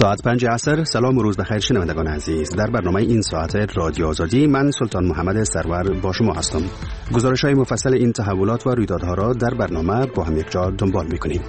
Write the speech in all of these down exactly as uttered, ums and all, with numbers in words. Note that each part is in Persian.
ساعت پنج عصر. سلام و روز بخیر شنوندگان عزیز. در برنامه این ساعت رادیو آزادی من سلطان محمد سرور با شما هستم. گزارش‌های مفصل این تحولات و رویدادها را در برنامه با هم یک جا دنبال می‌کنیم.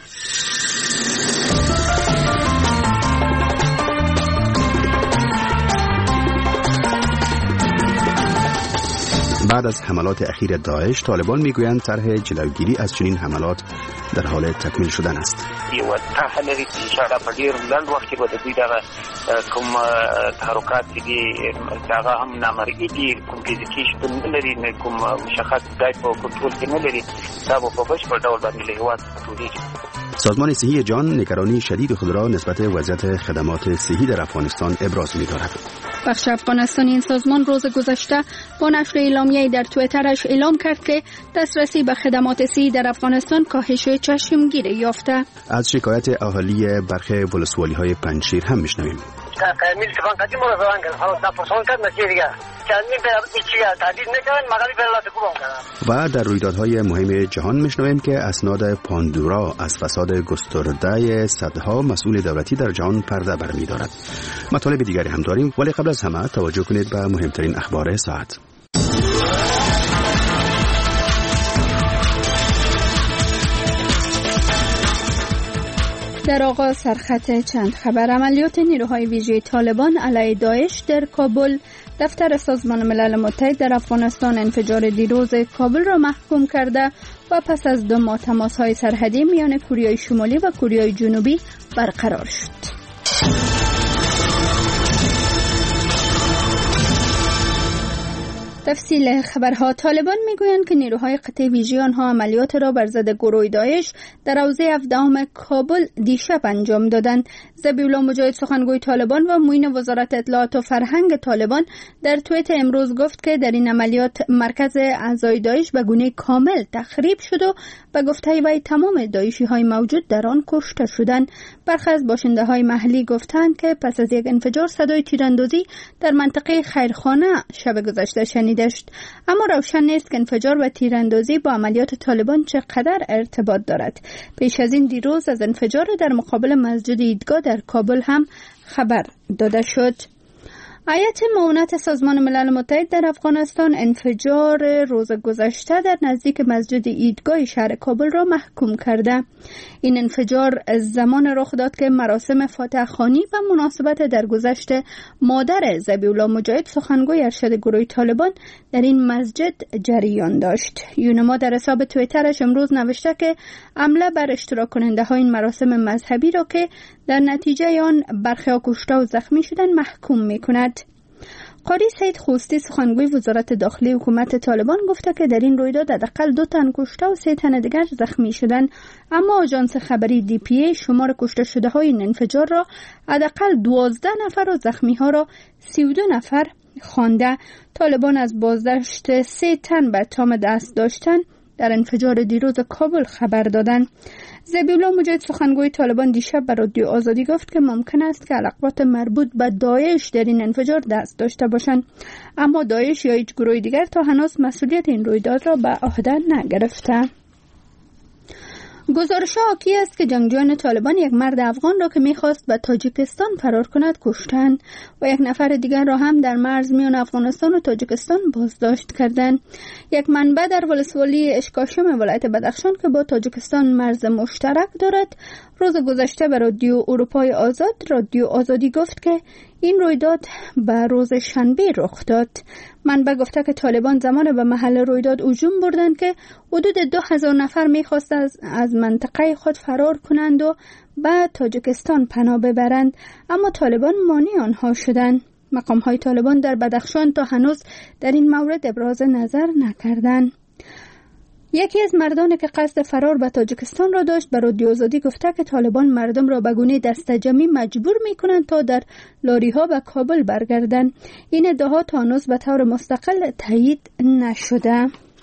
بعد از حملات اخیر داعش، طالبان میگویند طرح جلوگیری از چنین حملات در حال تکمیل شدن است. یو طرح لري چې انشاءالله په ډیر لنډ وخت کې به د دوی دغه کوم تحرکات دي هغه هم نامرئي دي، کوم فزیکي شتون نه لري، نه کوم مشخص ځای په کنټرول کې نه لري، دا به په بشپړ ډول باندې له هېواد ټولېږي. سازمان صحی جهان نگرانی شدید خود را نسبت وضعیت خدمات صحی در افغانستان ابراز می‌دارد. بخش افغانستانی این سازمان روز گذشته با نشر اعلامیه‌ای در توییترش اعلام کرد که دسترسی به خدمات صحی در افغانستان کاهش چشمگیر یافته. از شکایت اهالی برخی ولسوالی‌های پنجشیر هم می‌شنویم. و در رویدادهای مهم جهان می‌شنویم که اسناد پاندورا از فساد گسترده صدها مسئول دولتی در جهان پرده برمی‌دارد. مطالب دیگری هم داریم، ولی قبل از همه توجه کنید به مهمترین اخبار ساعت. در آغاز سرخط چند خبر. عملیات نیروهای ویژه طالبان علیه داعش در کابل. دفتر سازمان ملل متحد در افغانستان انفجار دیروز کابل را محکوم کرده و پس از دو ماه تماس‌های سرحدی میان کوریای شمالی و کوریای جنوبی برقرار شد. تفصیل خبرها. طالبان میگویند که نیروهای قطع ویژه آنها عملیات را بر ضد گروه داعش در حوزه هفدهم کابل دیشب انجام دادند. ذبیحالله مجاهد سخنگوی طالبان و معین وزارت اطلاعات و فرهنگ طالبان در توییت امروز گفت که در این عملیات مرکز اعضای داعش به گونه کامل تخریب شد و به گفته وی تمام داعشی های موجود در آن کشته شدند. برخی از باشنده های محلی گفتند که پس از یک انفجار صدای تیراندازی در منطقه خیرخانه شب گذشته شنیده شد، اما روشن نیست که انفجار و تیراندازی با عملیات طالبان چقدر ارتباط دارد. پیش از این دیروز از انفجار در مقابل مسجد عیدگاه در کابل هم خبر داده شد. هیئت معاونت سازمان ملل متحد در افغانستان انفجار روز گذشته در نزدیک مسجد عیدگاه شهر کابل را محکوم کرده. این انفجار زمان رخ داد که مراسم فاتحه خوانی و مناسبت درگذشت مادر ذبیحالله مجاهد سخنگوی ارشد گروه طالبان در این مسجد جریان داشت. یونما در حساب توییترش امروز نوشته که حمله بر اشتراک کننده های این مراسم مذهبی را که در نتیجه آن برخی کشته و زخمی شدند محکوم می‌کند. قاری سید خوستی سخنگوی وزارت داخلی حکومت طالبان گفته که در این رویداد حداقل دو تن کشته و سه تن دیگر زخمی شدند، اما آژانس خبری دی پی ای شمار کشته شده های این انفجار را حداقل دوازده نفر و زخمی ها را سی و دو نفر خوانده. طالبان از بازداشت سه تن به اتهام دست داشتن در انفجار دیروز کابل خبر دادند. ذبیحالله مجاهد سخنگوی طالبان دیشب به رادیو آزادی گفت که ممکن است که علاقات مربوط به داعش در این انفجار دست داشته باشند، اما داعش یا هیچ گروه دیگر تا هنوز مسئولیت این رویداد را به عهده نگرفته. گزارش‌ها حاکی است که جنگجویان طالبان یک مرد افغان را که می‌خواست به تاجیکستان فرار کند کشتند و یک نفر دیگر را هم در مرز میان افغانستان و تاجیکستان بازداشت کردند. یک منبع در ولسوالی اشکاشم ولایت بدخشان که با تاجیکستان مرز مشترک دارد روز گذشته به رادیو اروپای آزاد رادیو آزادی گفت که این رویداد به روز شنبه رخ داد. منبع گفته که طالبان زمان به محل رویداد هجوم بردند که حدود دو هزار نفر می‌خواست از, از منطقه خود فرار کنند و به تاجیکستان پناه ببرند، اما طالبان مانع آنها شدند. مقام‌های طالبان در بدخشان تا هنوز در این مورد ابراز نظر نکردند. یکی از مردانی که قصد فرار به تاجیکستان را داشت به رادیو آزادی گفته که طالبان مردم را به گونه دسته‌جمعی مجبور می‌کنند تا در لاری‌ها به کابل برگردند. این ادعا تا هنوز به طور مستقل تایید نشده.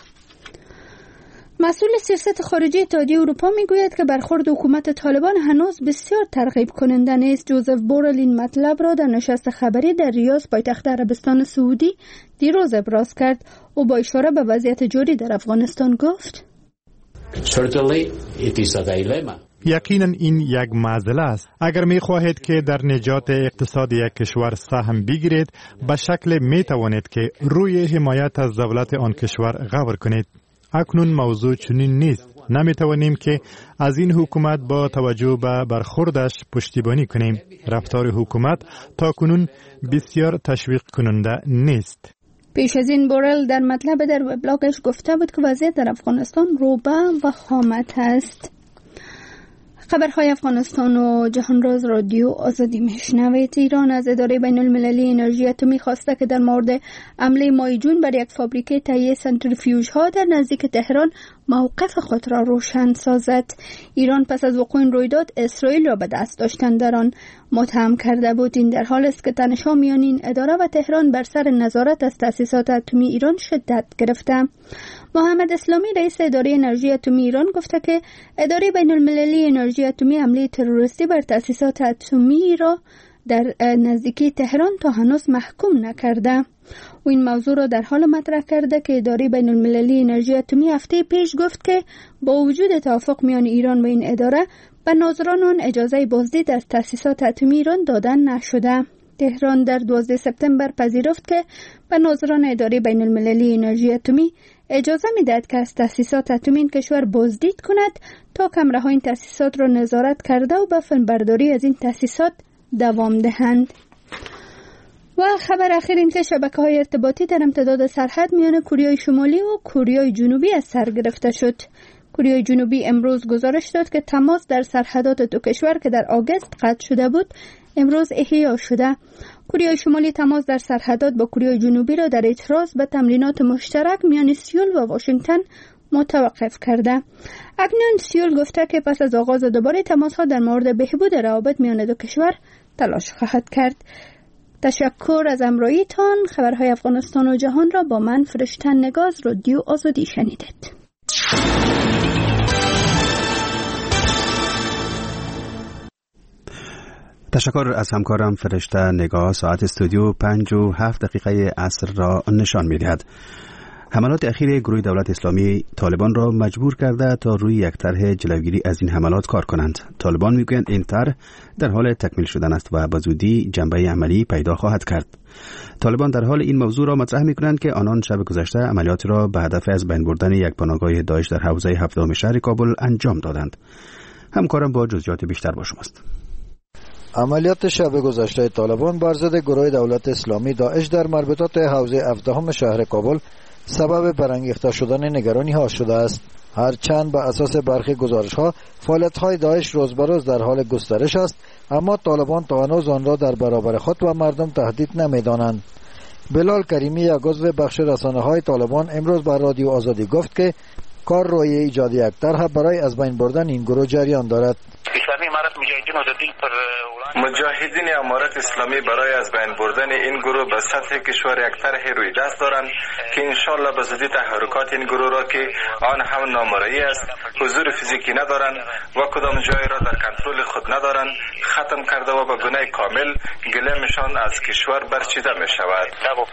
مسئول سیاست خارجی اتحادیه اروپا میگوید که برخورد حکومت طالبان هنوز بسیار ترغیب کننده نیست. جوزف بورل این مطلب را در نشست خبری در ریاض پایتخت عربستان سعودی دیروز ابراز کرد. او با اشاره به وضعیت جاری در افغانستان گفت: یقینا این یک معضله است. اگر می خواهید که در نجات اقتصاد یک کشور سهم بگیرید، به شکل می توانید که روی حمایت از دولت آن کشور غور کنید. اکنون موضوع چنین نیست. نمی توانیم که از این حکومت با توجه به برخوردش پشتیبانی کنیم. رفتار حکومت تا کنون بسیار تشویق کننده نیست. پیش از این بورل در مطلب در وبلاگش گفته بود که وضعیت در افغانستان روبه و خامت است. خبرهای افغانستان و جهان راز رادیو آزادی میشنوید. ایران از اداره بین المللی انرژی اتمی خواسته که در مورد حمله ماه جون بر یک فابریکه تهیه سنتریفیوژ ها در نزدیک تهران موقف خود را روشن سازد. ایران پس از وقوع این رویداد اسرائیل را به دست داشتن در آن متهم کرده بود. این در حال است که تنش‌ها میان این اداره و تهران بر سر نظارت از تأسیسات اتمی ایران شدت گرفته. محمد اسلامی رئیس اداره انرژی اتمی ایران گفته که اداره بین المللی انرژی اتمی حمله تروریستی بر تأسیسات اتمی را در نزدیکی تهران تا هنوز محکوم نکرده. و این موضوع را در حال مطرح کرده که اداره بین المللی انرژی اتمی هفته پیش گفت که با وجود توافق میان ایران و این اداره به ناظران آن اجازه بازدید در تأسیسات اتمی ایران دادن نشده. تهران در دوازده سپتامبر پذیرفت که به ناظران اداره بین المللی انرژی اتمی اجازه میدهد که از تأسیسات اتمی این کشور بازدید کند تا کمره‌های این تأسیسات را نظارت کرده و به فیلمبرداری از این تأسیسات دوام دهند. و خبر اخیر این که شبکه‌های ارتباطی در امتداد سرحد میان کره شمالی و کره جنوبی از سر گرفته شد. کره جنوبی امروز گزارش داد که تماس در سرحدات دو کشور که در آگوست قطع شده بود امروز احیا شده. کره شمالی تماس در سرحدات با کره جنوبی را در اعتراض به تمرینات مشترک میان سئول و واشنگتن متوقف کرده. اکنون سئول گفته که پس از آغاز دوباره تماس‌ها در مورد بهبود روابط میان دو کشور تلاش خواهد کرد. تشکر از همراهیتان. خبرهای افغانستان و جهان را با من فرشته نگاز رادیو آزادی شنیدید. تشکر از همکارم فرشته نگاه. ساعت استودیو پنج و هفت دقیقه عصر را نشان می‌دهد. حملات اخیر گروه دولت اسلامی طالبان را مجبور کرده تا روی یک طرح جلوگیری از این حملات کار کنند. طالبان میگویند این طرح در حال تکمیل شدن است و به زودی جنبه عملی پیدا خواهد کرد. طالبان در حال این موضوع را مطرح میکنند که آنان شب گذشته عملیات را به هدف از بین بردن یک پناهگاه داعش در حوزه هفتم شهر کابل انجام دادند. همکارم با جزئیات بیشتر با شماست. عملیات شب گذشته طالبان بر ضد گروه دولت اسلامی داعش در مربوطات حوزه هفتم شهر کابل سبب برانگیخته شدن نگرانی ها شده است. هرچند به اساس برخی گزارش ها فعالیت های داعش روز به روز در حال گسترش است، اما طالبان تا هنوز آن را در برابر خود و مردم تهدید نمی دانند. بلال کریمی، یک عضو بخش رسانه های طالبان، امروز بر رادیو آزادی گفت که کار روی ایجاد یک طرح برای از بین بردن این گروه جریان دارد. مجاهدین امارت اسلامی برای از بین بردن این گروه به سطح کشور یک طرح روی دست دارند که انشالله به زودی تحرکات این گروه را که آن هم نامرئی است، حضور فیزیکی ندارند و کدام جای را در کنترل خود ندارند ختم کرده و به گونه کامل گله‌شان از کشور برچیده می شود.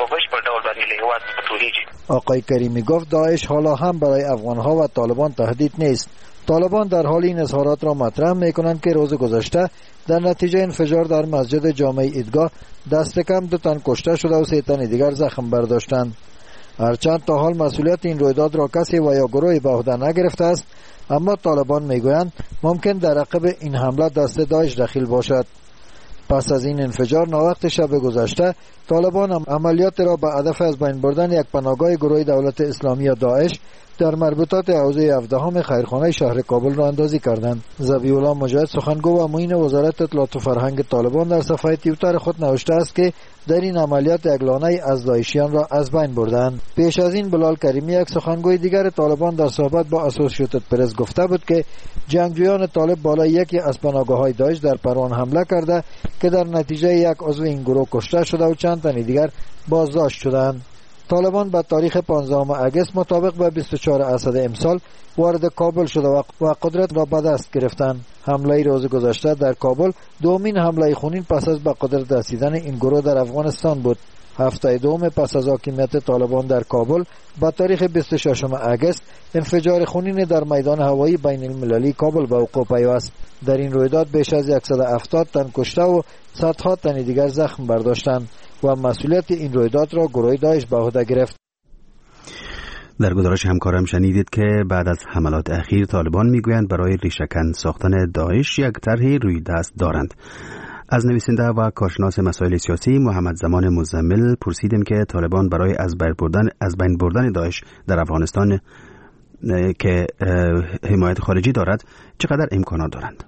آقای کریمی گفت داعش حالا هم برای افغانها و طالبان تهدید نیست. طالبان در حال این اظهارات را مطرح می کنند که روز گذشته در نتیجه انفجار در مسجد جامع عیدگاه دست کم دو تن کشته شده و سه تن دیگر زخم برداشتند. هرچند تا حال مسئولیت این رویداد را کسی و یا گروهی به عهده نگرفته است، اما طالبان می گویند ممکن در عقب این حمله دست داعش دخیل باشد. پس از این انفجار ناوقت شب گذشته طالبان هم عملیات را به هدف از بین بردن یک پناهگاه گروه دولت اسلامی یا داعش در مربوطات حوزه هفدهم خیرخانه شهر کابل را اندازی کردند. ذبیح الله مجاهد، سخنگو و معین وزارت اطلاعات و فرهنگ طالبان، در صفحه توییتر خود نوشته است که در این عملیات یک لانه از داعشیان را از بین بردند. پیش از این بلال کریمی، یک سخنگوی دیگر طالبان، در صحبت با اسوسییتد پرس گفته بود که جنگجویان طالب بالای یکی از پناهگاه‌های داعش در پروان حمله کرده که در نتیجه یک عضو این گروه کشته شده و چند تن دیگر بازداشت شدند. طالبان به تاریخ پانزدهم آگوست مطابق به بیست و چهارم اسد امسال وارد کابل شده و قدرت را به دست گرفتند. حمله روز گذشته در کابل دومین حمله خونین پس از به قدرت رسیدن این گروه در افغانستان بود. هفته دوم پس از حاکمیت طالبان در کابل با تاریخ بیست و ششم اگست انفجار خونین در میدان هوایی بین المللی کابل به وقوع پیوست. در این رویداد بیش از صد و هفتاد تن کشته و صدها تن دیگر زخم برداشتند و مسئولیت این رویداد را گروه داعش به عهده گرفت. در گزارش همکارم شنیدید که بعد از حملات اخیر طالبان میگویند برای ریشه‌کن ساختن داعش یک طرح روی دست دارند. از نویسنده و کارشناس مسائل سیاسی محمد زمان مزمل پرسیدیم که طالبان برای از بین بردن از بین بردن داعش در افغانستان که حمایت خارجی دارد چقدر امکانات دارند.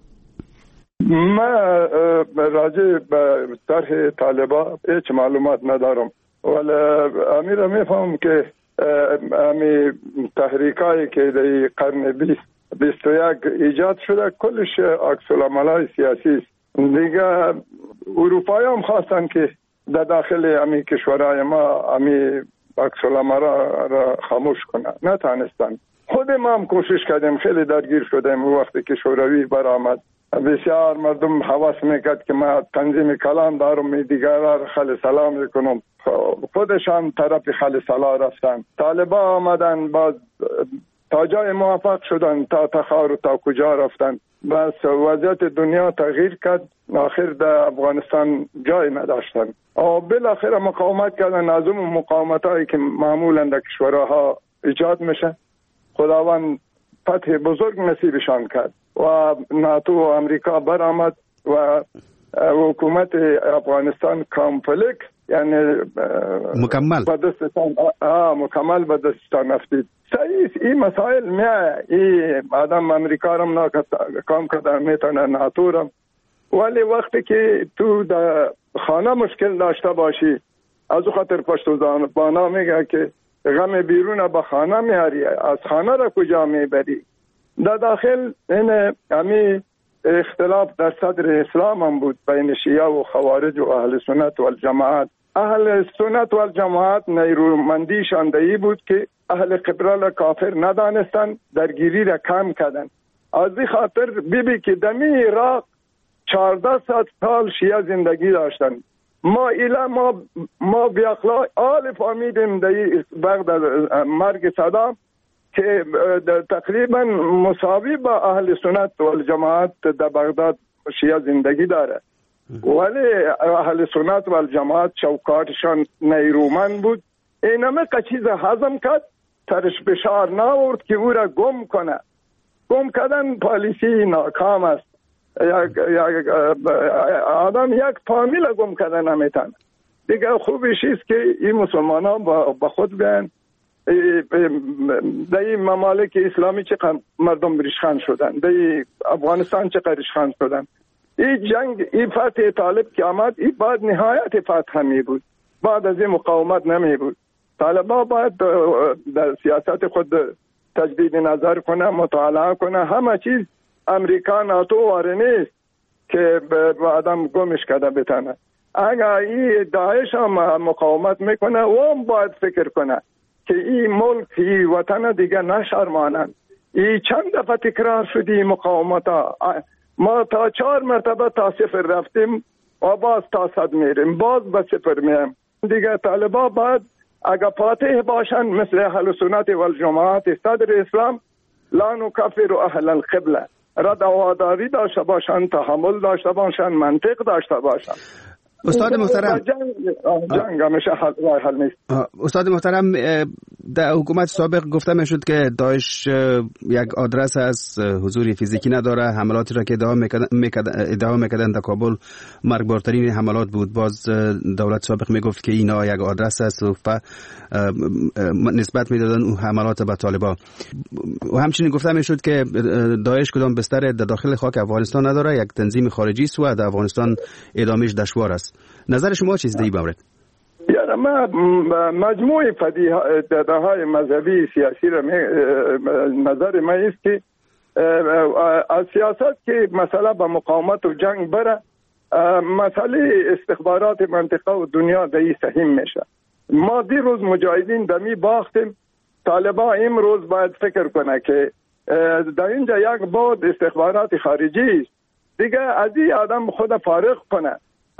من راجع به طرح طالبان هیچ معلومات ندارم، ولی امیر میفهم که امی تحریکایی که در قرن بیست و یک ایجاد شده کلش عکس العمل‌های سیاسی است. دیگه اروپایی هم خواستن که در داخل امی کشورهای ما امی عکس العمل را خاموش کنن، نتانستن. خود ما هم کوشش کردیم، خیلی درگیر شدیم. وقتی که شوروی برآمد بسیار مردم حواس میکرد که ما تنظیم کلام دارم، دیگران خل سلام میکنم، خودشان طرف خل سلام رفتن. طالبان آمدن باز تا جای موفق شدن، تا تخار و تا کجا رفتن. بس وضعیت دنیا تغییر کرد، آخر در افغانستان جای نداشتن و بالاخره مقاومت کردن. از اون مقاومت هایی که معمولا در کشورها ایجاد میشه خداوند فتح بزرگ نصیبشان کرد و ناتو و امریکا برآمد و حکومت افغانستان کامپلیت یعنی مکمل به دستشان آه مکمل به دستشان افتید. صحیح این مسائل میایه، این آدم امریکا رم نا کام کرده میتونه ناتو رم، ولی وقتی که تو در خانه مشکل داشته باشی از خاطر پشت زبانا میگه که غم بیرون به خانه میاری، از خانه را کجا میبری. در داخل این همی اختلاف در صدر اسلام هم بود بین شیعه و خوارج و اهل سنت و الجماعت. اهل سنت و الجماعت نیرومندیشان دهی بود که اهل قبله را کافر ندانستن، درگیری را کم کردن. از این خاطر بی بی که دمی عراق چهارده صد سال شیعه زندگی داشتن. ما ایلا ما ما بی اخلاق آل فهمیدیم در بعد مرگ صدام که تقریبا مساوی با اهل سنت و الجماعت در بغداد شیعه زندگی داره، ولی اهل سنت و الجماعت چوکاتشان نیرومند بود. اینمه که چیز هضم کرد ترش بشار ناورد که او را گم کنه. گم کردن پالیسی ناکام است. یک یک آدم یک فامیل گم کردن نمیتونه. دیگه خوبیش است که این مسلمان ها با خود بیان. در این ممالک اسلامی چقدر مردم ریشخند شدن، در افغانستان چقدر ریشخند شدن. این جنگ، این فتح طالب که آمد، این بعد نهایت فتح می بود، بعد از این مقاومت نمی بود. طالبان باید در سیاست خود تجدید نظر کنه، مطالعه کنه. همه چیز امریکا ناتو واره نیست که به آدم گمش کرده بتانه. اگر این داعش هم مقاومت میکنه و هم باید فکر کنه که این ملک، این وطن دیگه نشرمانند. این چند دفعه تکرار شدی مقاومت ها. ما تا چهار مرتبه تا صفر رفتیم و باز تا صد میریم، باز به صفر میریم. دیگه طالبان باید اگر فاتح باشن مثل اهل سنت و الجماعت صدر اسلام لا نکفر اهل القبله، رد هواداری داشته باشن، تحمل داشته باشن، منطق داشته باشن. استاد محترم، جنگ همیشه حل نیست. استاد محترم، در حکومت سابق گفته میشد که داعش یک آدرس از حضور فیزیکی نداره. حملاتی را که ادعا میکردن در کابل مرگبارترین حملات بود. باز دولت سابق میگفت که اینا یک آدرس است و نسبت میدادن اون حملات به طالبان. و همچنین گفته میشد که داعش کدام بستر در داخل خاک افغانستان نداره، یک تنظیم خارجی است و در افغانستان ادامهش دشوار است. نظر شما چیست در این مورد؟ یعنی ما مجموع پدیده های مذهبی سیاسی را نظر ما است که از سیاست که مسئله به مقاومت و جنگ بره، مسئله استخبارات منطقه و دنیا دهی سهم میشه. ما دی روز مجاهدین دمی باختیم، طالبان امروز باید فکر کنه که در اینجا یک بود استخبارات خارجی است. دیگه از این آدم خود فارغ کنه.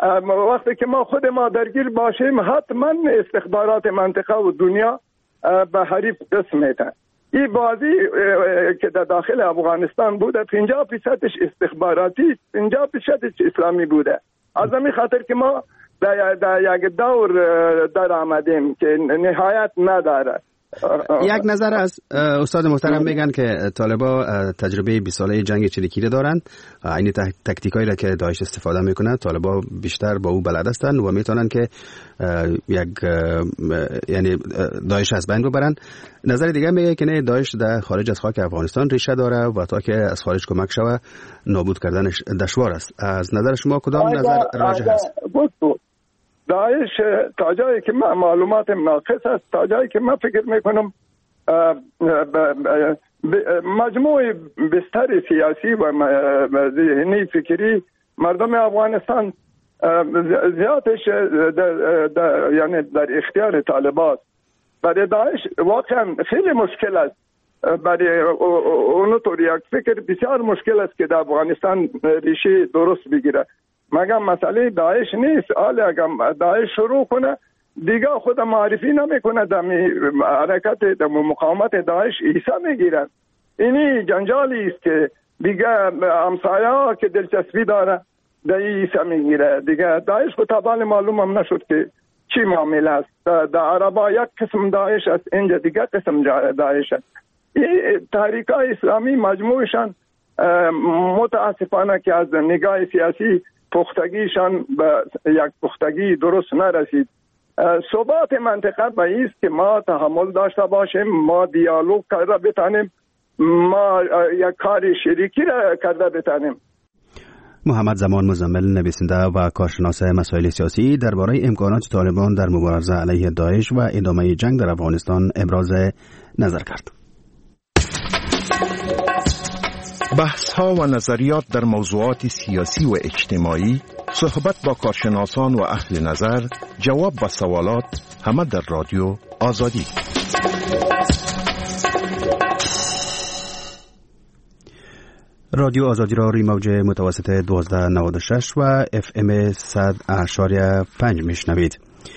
وقتی که ما خود ما درگیر باشیم حتما استخبارات منطقه و دنیا به حریف دست میدن. این بازی که در داخل افغانستان بوده پنجاه درصدش استخباراتی، پنجاه درصدش اسلامی بوده. از همین خاطر که ما در, در یک دور در آمدیم که نهایت نداره. یک نظر از استاد محترم میگن که طالبا تجربه بیست ساله جنگ چریکی دارن، این تکتیکایی را که داعش استفاده میکنه طالبا بیشتر با او بلد هستن و میتونن که یک یعنی داعش از بین ببرن. نظر دیگه میگه که نه، داعش در خارج از خاک افغانستان ریشه داره و تا که از خارج کمک شوه نابود کردنش دشوار است. از نظر شما کدام نظر راجح است؟ داعش تا جایی که من معلومات ناقص است، تا جایی که من فکر میکنم مجموع بستر سیاسی و ذهنی فکری مردم افغانستان زیادش در, در یعنی در اختیار طالبان. برای داعش واقعا خیلی مشکل است، برای اونطور یک فکر بسیار مشکل است که در افغانستان ریشه درست بگیره. مگم مسئله داعش نیست. حالا اگر داعش شروع کنه دیگه خود معرفی نمیکنه در حرکت در مقاومت داعش ایسا میگیرن. اینی جنجالی است که دیگه همسایه ها که دلچسبی داره در ایسا میگیره. دیگه داعش خود تابال معلوم هم نشد که چی معامله است. در عربا یک قسم داعش است، اینجا دیگه قسم داعش است. این تحریک های اسلامی مجموعشان متاسفانه که از نگاه سیاسی پختگیشان به یک پختگی درست نرسید. ثبات منطقه به ایست که ما تحمل داشته باشیم، ما دیالوگ کرده بتانیم، ما یک کار شریکی را کرده بتانیم. محمد زمان مزمل، نویسنده و کارشناس مسائل سیاسی، درباره امکانات طالبان در مبارزه علیه داعش و ادامه جنگ در افغانستان ابراز نظر کرد. بحث ها و نظریات در موضوعات سیاسی و اجتماعی، صحبت با کارشناسان و اهل نظر، جواب به سوالات، همه در رادیو آزادی. رادیو آزادی را روی موج متوسط دوازده نود و شش و اف ام صد اشاریه پنج میشنوید.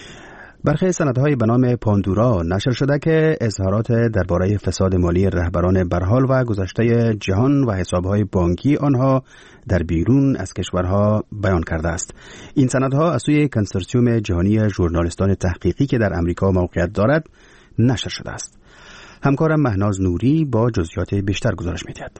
برخی سندهای به نام پاندورا نشر شده که اظهارات درباره فساد مالی رهبران برحال و گذشته جهان و حسابهای بانکی آنها در بیرون از کشورها بیان کرده است. این سندها از سوی کنسورسیوم جهانی ژورنالیستان تحقیقی که در امریکا موقعیت دارد نشر شده است. همکارم مهناز نوری با جزئیات بیشتر گزارش می‌دهد.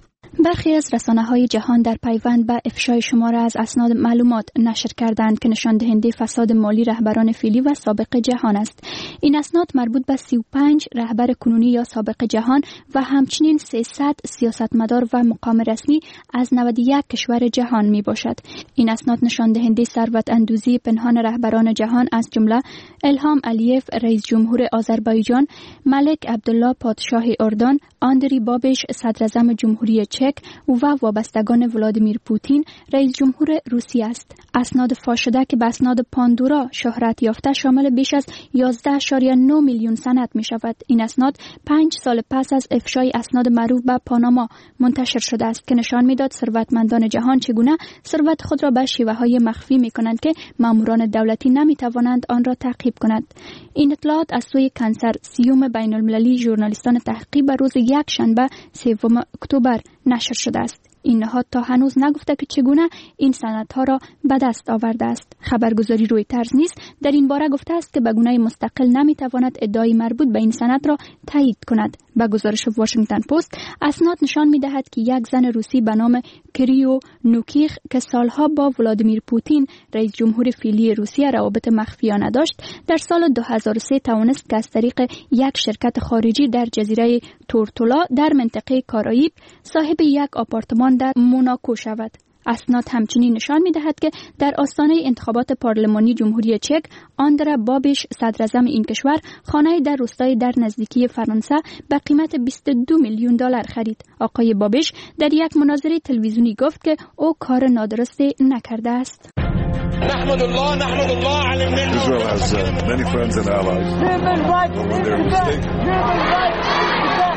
برخی از رسانه‌های جهان در پیوند به افشای شماره از اسناد معلومات نشر کردند که نشان دهنده فساد مالی رهبران فعلی و سابق جهان است. این اسناد مربوط به سی و پنج رهبر کنونی یا سابق جهان و همچنین سیصد سیاستمدار و مقام رسمی از نود و یک کشور جهان می باشد. این اسناد نشان دهنده ثروت اندوزی پنهان رهبران جهان از جمله الهام علیف رئیس جمهور آذربایجان، ملک عبدالله پادشاه اردن، آندری بابش صدر اعظم جمهوری چک و وابستگان ولادیمیر پوتین رئیس جمهور روسیه است. اسناد فاش شده که به اسناد پاندورا شهرت یافته شامل بیش از یازده اشاریه نه میلیون سند می شود. این اسناد پنج سال پس از افشای اسناد معروف به پاناما منتشر شده است که نشان میداد ثروتمندان جهان چگونه ثروت خود را به شیوه های مخفی می کنند که ماموران دولتی نمی توانند آن را تعقیب کنند. این اطلاعات از سوی کنسورسیوم بین المللی ژورنالیستان تحقیقی بر روز یک شنبه سوم اکتبر نشر شده است. این نهاد تا هنوز نگفته که چگونه این سندها را به دست آورده است. خبرگزاری رویترز نیز در این باره گفته است که به گونه مستقل نمیتواند ادعای مربوط به این سند را تایید کند. به گزارش واشنگتن پست، اسناد نشان می‌دهد که یک زن روسی به نام کریو نوکیخ که سالها با ولادیمیر پوتین رئیس جمهور فعلی روسیه روابط مخفیانه داشت، در سال دو هزار و سه توانست که از طریق یک شرکت خارجی در جزیره تورتولا در منطقه کارائیب صاحب یک آپارتمان در موناکو شود. اسناد همچنین نشان می‌دهد که در آستانه انتخابات پارلمانی جمهوری چک، آندرا بابش صدر اعظم این کشور خانه‌ای در روستای در نزدیکی فرانسه به قیمت بیست و دو میلیون دلار خرید. آقای بابش در یک مناظره تلویزیونی گفت که او کار نادرستی نکرده است. نحمد الله نحمد الله علی منه. Israel has uh, many friends and allies.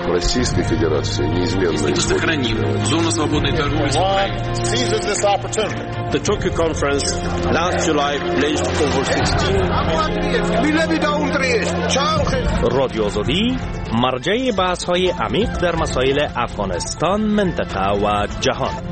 Российской Федерации неизменно исходит. Зона свободной торговли. The Tokyo Conference last July pledged over sixteen رادیو آزادی مرجع بحث‌های عمیق در مسائل افغانستان، منطقه و جهان.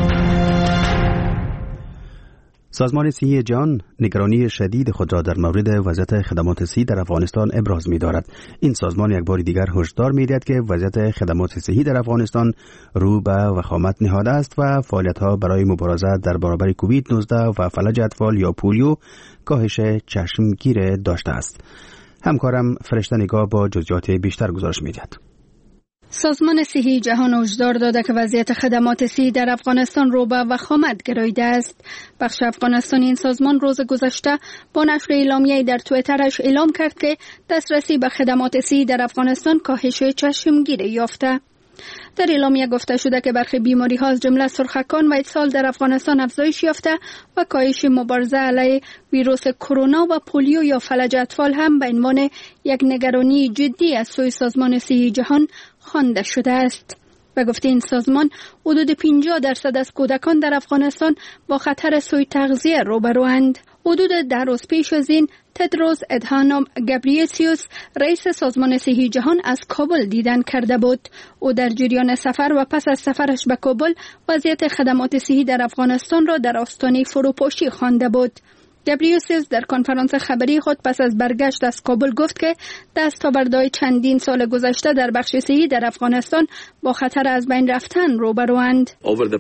سازمان صحی جهان نگرانی شدید خود را در مورد وضعیت خدمات صحی در افغانستان ابراز می‌دارد. این سازمان یک بار دیگر هشدار می‌دهد که وضعیت خدمات صحی در افغانستان رو به وخامت نهاده است و فعالیت‌ها برای مبارزه در برابر کووید نوزده و فلج اطفال یا پولیو کاهش چشمگیر داشته است. همکارم فرشته نگاه با جزئیات بیشتر گزارش می‌دهد. سازمان صحی جهان هشدار داده که وضعیت خدمات صحی در افغانستان رو به وخامت گراییده است. بخش افغانستانی این سازمان روز گذشته با نشر اعلامیه‌ای در توییترش اعلام کرد که دسترسی به خدمات صحی در افغانستان کاهش چشمگیری یافته. در اعلامیه گفته شده که برخی بیماری ها از جمله سرخکان و اسهال در افغانستان افزایش یافته و کاهش مبارزه علیه ویروس کرونا و پولیو یا فلج اطفال هم به عنوان یک نگرانی جدی از سوی سازمان صحی جهان خوانده شده است. و گفته این سازمان حدود پنجاه درصد از کودکان در افغانستان با خطر سوء تغذیه روبروند. حدود ده روز پیش از این تدروس ادهانوم گبریسیوس رئیس سازمان صحی جهان از کابل دیدن کرده بود. او در جریان سفر و پس از سفرش به کابل وضعیت خدمات صحی در افغانستان را در آستانه فروپاشی خوانده بود. گبریسیوس در کنفرانس خبری خود پس از برگشت از کابل گفت که دستاوردهای چندین سال گذشته در بخش صحی در افغانستان با خطر از بین رفتن روبروند.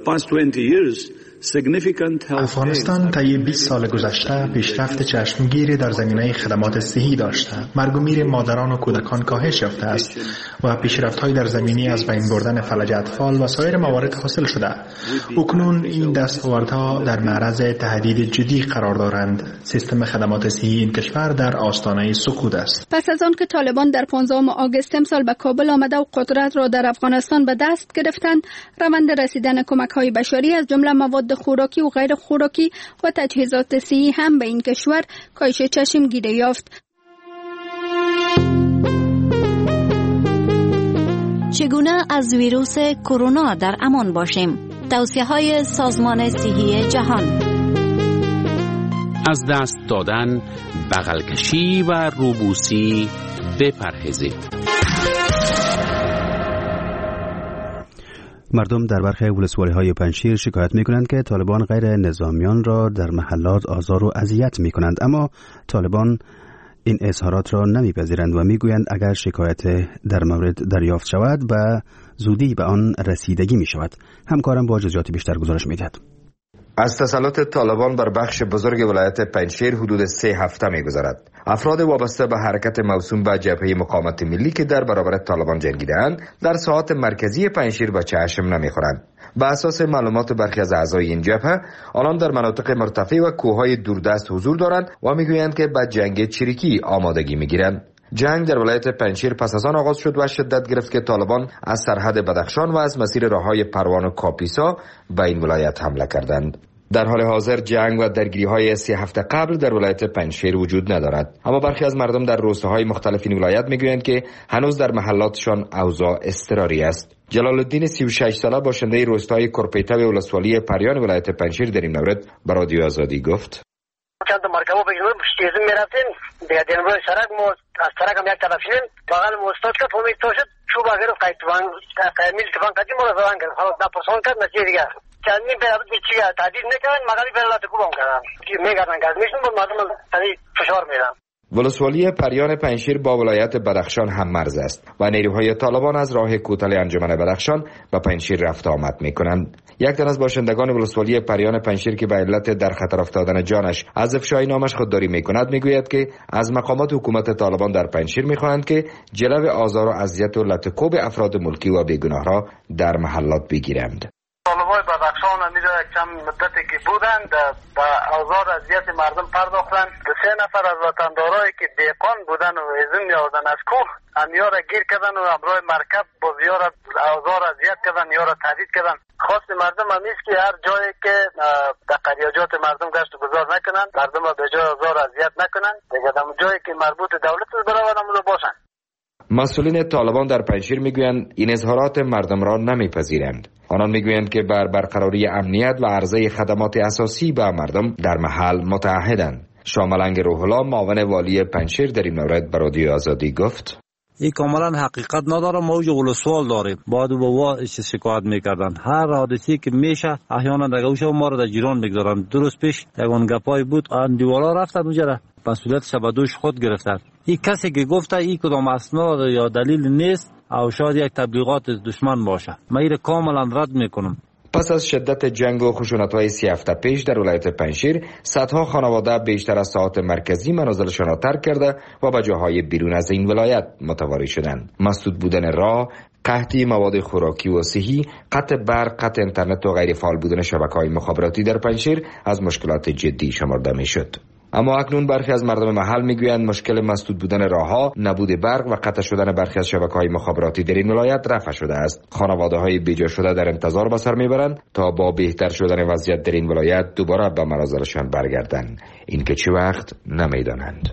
افغانستان طی بیست سال گذشته پیشرفت چشمگیری در زمینه خدمات صحی داشته. مرگ و میر مادران و کودکان کاهش یافته است و پیشرفت‌های در زمینه از بین بردن فلج اطفال و سایر موارد حاصل شده. اکنون این دستاوردها در معرض تهدید جدی قرار دارند. سیستم خدمات صحی این کشور در آستانه سقوط است. پس از آن که طالبان در پانزدهم آگوست امسال به کابل آمده و قدرت را در افغانستان به دست گرفتند، روند رسیدن کمک‌های بشری از جمله مواد خوراکی و غیر خوراکی و تجهیزات صحی هم به این کشور کاهش چشمگیری یافت. چگونه از ویروس کرونا در امان باشیم؟ توصیه‌های سازمان صحی جهان: از دست دادن، بغل کشی و روبوسی بپرهیزید. مردم در برخی ولسوالی‌های پنجشیر شکایت می‌کنند که طالبان غیر نظامیان را در محلات آزار و اذیت می‌کنند، اما طالبان این اظهارات را نمی‌پذیرند و می‌گویند اگر شکایت در مورد دریافت شود به زودی به آن رسیدگی می‌شود. همکارم با جزئیات بیشتر گزارش می‌دهد. از تسلط طالبان بر بخش بزرگ ولایت پنجشیر حدود سه هفته می‌گذرد. افراد وابسته به حرکت موسوم به جبهه مقاومت ملی که در برابر طالبان جنگیده‌اند در ساحات مرکزی پنجشیر به چشم نمی‌خورند. به اساس معلومات برخی از اعضای این جبهه، آنان در مناطق مرتفع و کوههای دوردست حضور دارند و می‌گویند که به جنگ چریکی آمادگی می‌گیرند. جنگ در ولایت پنجشیر پس از آن آغاز شد و شدت گرفت که طالبان از سرحد بدخشان و از مسیر راههای پروان و کاپیسا به این ولایت حمله کردند. در حال حاضر جنگ و درگیری‌های سه هفته قبل در ولایت پنجشیر وجود ندارد، اما برخی از مردم در روستاهای مختلف این ولایت میگویند که هنوز در محلاتشان اوضاع اضطراری است. جلال الدین سی و شش ساله باشنده روستای کرپیته و ولسوالی پریان ولایت پنجشیر در این مورد به رادیو آزادی گفت: چند مرکبا به جنوب شتیزم میرفتیم دیگه دنبال سرک مو از سرک هم یک طرف شدیم بغل مستاد که فهمید توشد چوب اگر قید توان قیمیل توان قدیم رو زدن کرد حالا نپرسان کرد نتیجه دیگه چندین پیرابط چیه تحدید نکردن مغالی پیرالات کوبام کردن میگردن که از میشن بود مردم تنی فشار میدن. ولسوالی پریان پنجشیر با ولایت بدخشان هم مرز است و نیروهای طالبان از راه کوتل انجمن بدخشان به پنجشیر رفت آمد میکنند. یک تن از باشندگان ولسوالی پریان پنجشیر که به علت در خطر افتادن جانش از افشای نامش خودداری میکند میگوید که از مقامات حکومت طالبان در پنجشیر میخواهند که جلو آزار و اذیت و لطکوب افراد ملکی و بیگناه را در محلات بگیرند. طالبای بدخشان امیده یک چند مدتی که بودند به آزار اذیت مردم پرداختند. سه نفر از وطندارایی که دیقان بودن و ازم میاردن از کوه امیا را گیر کردن و همراه مرکب با زیار آزار اذیت کردن یا را تهدید کردن. خواست مردم همیست که هر جایی که در قریاجات مردم گشت و گذار نکنن، مردم را به جای آزار اذیت نکنن، دیگه در جایی که مربوط دولت برآورد همون باشن. مسئولین طالبان در پنجشیر میگویند این اظهارات مردم را نمیپذیرند. آنان میگویند که بر برقراری امنیت و عرضه خدمات اساسی به مردم در محل متعهدند. شاملنگ روح الله معاون والی پنجشیر در این مورد به رادیو آزادی گفت: این کاملا حقیقت نداره. ما اوج سوال داریم. بعد بابا شکایت میکردن هر حادثه‌ای که میشه احیانا در گوشه ما رو در جیران میگذارن. درست پیش یگان گپای بود آن دیوالا رفتن اونجا مسئولیت شبدوش خود گرفتن. این کسی که گفته این کدام اسناد یا دلیل نیست او شاید یک تبلیغات دشمن باشه. من این کاملا رد میکنم. پس از شدت جنگ و خشونت‌های سی هفته پیش در ولایت پنجشیر، صدها خانواده بیشتر از ساعات مرکزی منازلشان را ترک کرده و به جاهای بیرون از این ولایت متواری شدند. مسدود بودن راه، قحطی مواد خوراکی و صحی، قطع برق، قطع اینترنت و غیر فعال بودن شبکه‌های مخابراتی در پنجشیر از مشکلات جدی شمرده می‌شد. اما اکنون برخی از مردم محل میگویند مشکل مسدود بودن راهها، نبود برق و قطع شدن برخی از شبکه‌های مخابراتی در این ولایت رفع شده است. خانواده‌های بیجا شده در انتظار به سر میبرند تا با بهتر شدن وضعیت در این ولایت دوباره به منازلشان برگردند. این که چه وقت نمیدانند.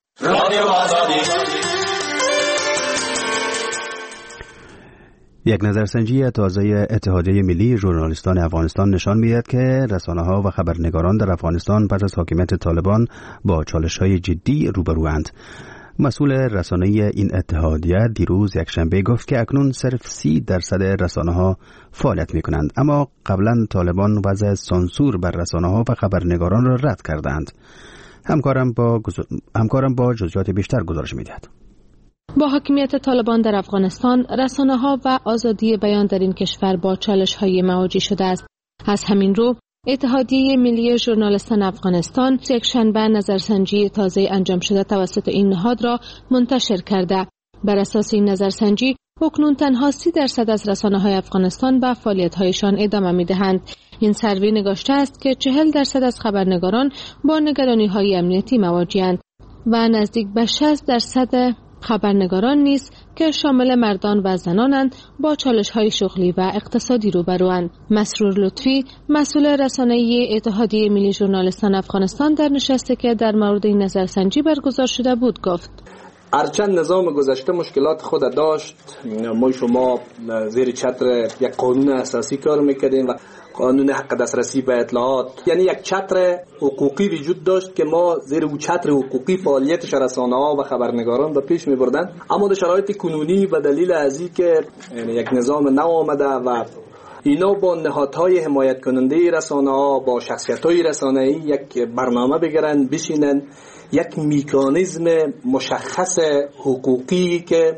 یک نظرسنجی تازه اتحادیه ملی ژورنالیستان افغانستان نشان می‌دهد که رسانه‌ها و خبرنگاران در افغانستان پس از حاکمیت طالبان با چالش‌های جدی روبروند. مسئول رسانه این اتحادیه دیروز یکشنبه گفت که اکنون صرف سی درصد رسانه‌ها فعالیت می‌کنند، اما قبلا طالبان وضع سانسور بر رسانه‌ها و خبرنگاران را رد کردند. همکارم با گز... همکارم با جزئیات بیشتر گزارش می‌دهد. با حاکمیت طالبان در افغانستان، رسانه‌ها و آزادی بیان در این کشور با چالش‌های مواجه شده است. از همین رو، اتحادیه ملی ژورنالیستان افغانستان یکشنبه نظرسنجی تازه انجام شده توسط این نهاد را منتشر کرده. بر اساس این نظرسنجی، اکنون تنها سی درصد از رسانه‌های افغانستان به فعالیت‌هایشان ادامه می‌دهند. این سروی نگاشته است که چهل درصد از خبرنگاران با نگرانی‌های امنیتی مواجه‌اند و نزدیک به شصت درصد خبرنگاران نیز که شامل مردان و زنانند با چالش‌های شغلی و اقتصادی روبروند. مسرور لطفی، مسئول رسانه‌ای اتحادیه ملی ژورنالیستان افغانستان در نشستی که در مورد این نظرسنجی برگزار شده بود گفت: هرچند نظام گذشته مشکلات خود داشت، ما شما زیر چتر یک قانون اساسی کار میکردیم و قانون حق دسترسی به اطلاعات، یعنی یک چتر حقوقی وجود داشت که ما زیر او چتر حقوقی فعالیت رسانه‌ها و خبرنگاران به پیش می‌بردند. اما در شرایط کنونی به دلیل ازی که یعنی یک نظام نو آمده و اینا با نهادهای حمایت کننده رسانه‌ها، با شخصیت‌های رسانه‌ای یک برنامه بگیرن، بشینن یک مکانیزم مشخص حقوقی که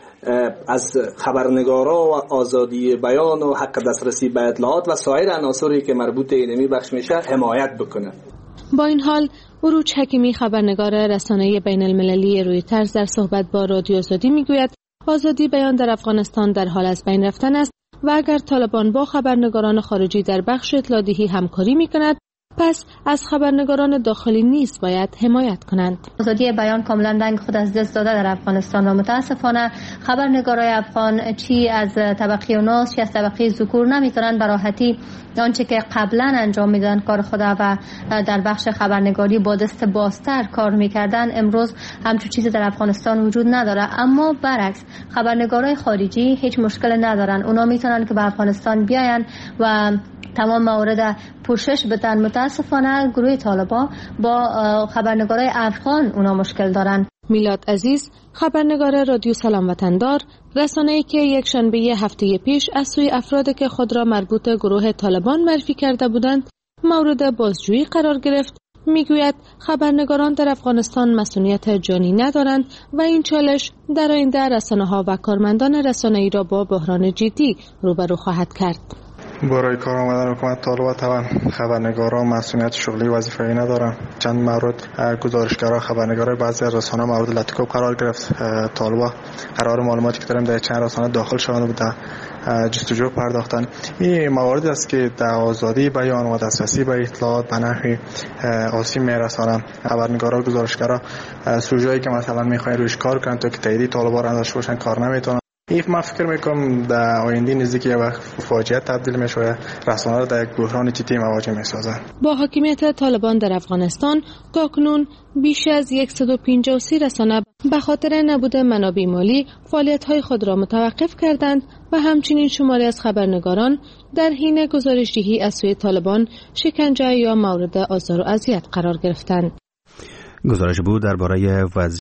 از خبرنگارا و آزادی بیان و حق دسترسی به اطلاعات و سایر عناصری که مربوط به اینمی بخش میشه حمایت بکنه. با این حال عروج حکیمی، خبرنگار رسانه بین المللی رویترز، در صحبت با رادیو آزادی میگوید آزادی بیان در افغانستان در حال از بین رفتن است و اگر طالبان با خبرنگاران خارجی در بخش اطلاع‌دهی همکاری میکند، پس از خبرنگاران داخلی نیز باید حمایت کنند. آزادی بیان کاملا رنگ خود از دست داده در افغانستان و متاسفانه خبرنگارای افغان چی از طبقه اوناس چی از طبقه ذکور نمیتونن به راحتی آنچه که قبلا انجام میدادن کار خدا و در بخش خبرنگاری با دست بازتر کار میکردن، امروز همچون چیزی در افغانستان وجود نداره. اما برعکس خبرنگارای خارجی هیچ مشکل ندارن، اونا میتونن که به افغانستان بیاین و تمام موارد پوشش بدن. متاسفانه گروه طالبان با خبرنگارای افغان اونا مشکل دارن. میلاد عزیز، خبرنگار رادیو سلام وطندار، رسانه‌ای که یک شنبه هفته پیش از سوی افرادی که خود را مربوط گروه طالبان معرفی کرده بودند مورد بازجویی قرار گرفت، میگوید خبرنگاران در افغانستان مسئولیت جانی ندارند و این چالش در آینده رسانه‌ها و کارمندان رسانه‌ای را با بحران جدی روبرو خواهد کرد. برای کار آمدن حکومت طالبان طبعا خبرنگاران مسئولیت شغلی وظیفه‌ای ندارن. چند مورد گزارشگرا خبرنگارای بعضی از رسانه‌ها مورد لطیکوب قرار گرفت. طالبان قرار معلوماتی که داریم در چند رسانه داخل شدن بود جستجو پرداختن. این مواردی است که در آزادی بیان و دسترسی به اطلاعات به نحوی آسیب میرسانند. خبرنگارا گزارشگرا سوژه‌ای که مثلا میخواین روش کار کنن تا که تایید طالبان را داشته باشن کار نمیتونن. این من فکر میکنم در آینده نزدیک یک وقت فاجعه تبدیل میشه و رسانه‌ها در یک بحران جدی مواجه میسازند. با حاکمیت طالبان در افغانستان تاکنون بیش از صد و پنجاه و سه رسانه به خاطر نبود منابع مالی فعالیت‌های خود را متوقف کردند و همچنین شماری از خبرنگاران در حین گزارش‌دهی از سوی طالبان شکنجه یا مورد آزار و اذیت قرار گرفتند. گزارش بود درباره